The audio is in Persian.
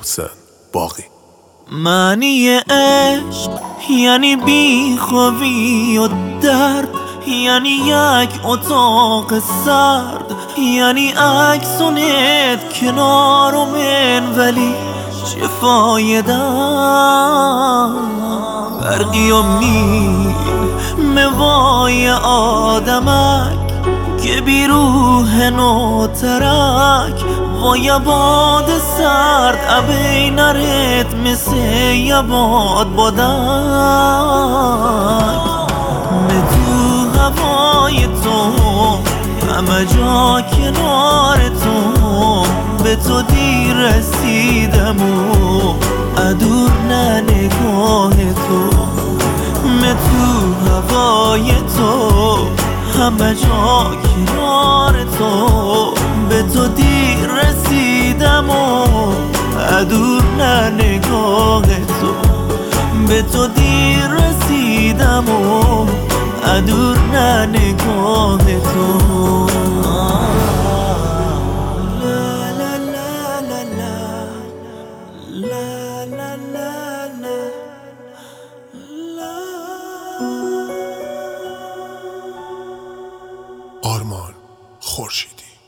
محسن باقی. معنی عشق یعنی بیخوابی و درد، یعنی یک اتاق سرد، یعنی عکسونت کنار من ولی چه فایده؟ برقی و میل موای آدمک که بی روح نوترک و یه باد سرد ابی نرد مثل یه باد بادک به تو هوای تو همه جا کنار تو به تو دیر رسیدم و ادور نه نگاه تو به تو هوای تو همه جا کنار تو به تو دیر رسیدم و ادور نه نگاه تو به تو دیر رسیدم و ادور نه نگاه